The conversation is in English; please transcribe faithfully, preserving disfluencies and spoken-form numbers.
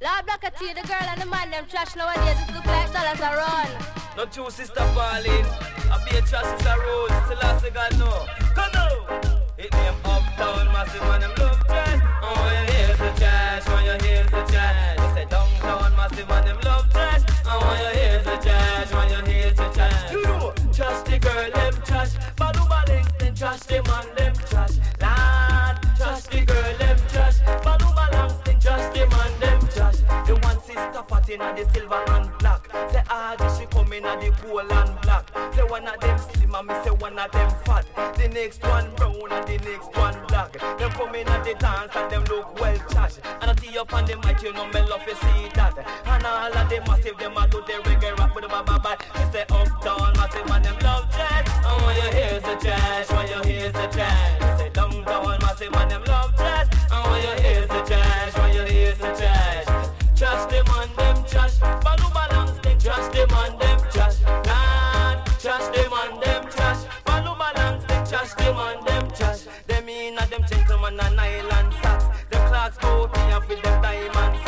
Lord Black a tea, the girl and the man, them trash nowadays, it look like dollars are run. No two sister Pauline, I be a trash is a rose, till I say God no. Come on! It name uptown, massive man, them love trash. Oh, you hear the trash, when you hear the trash. They say downtown, massive man, them love trash. Oh, you hear the trash, when you hear the trash. You know, trash the girl, them trash. Baluba links, then trash the man, them trash. Lad, trash the girl, them trash. Baluba links, then trash the man, them trash. The one sister fat in the silver and black. Say, ah, this she come in the gold and black. Say, one of them slim and me say one of them fat. The next one brown and the next one black. Them come in at the dance and them look well trash. And I see up on the mic, you know me love to see that. And all of them massive, them a do the reggae rap with the baba bye. They say uptown massive and them love trash. And when you hear the trash, when you hear the trash. They say downtown massive and them love trash. And when you hear the trash, when you hear the trash. Trash them and them trash. Balu balance, them trash them and them trash. Lad, trash them and them trash. Balu balance, them trash them and them trash. Them in a them gentlemen and island socks. Them clocks go and with them diamonds.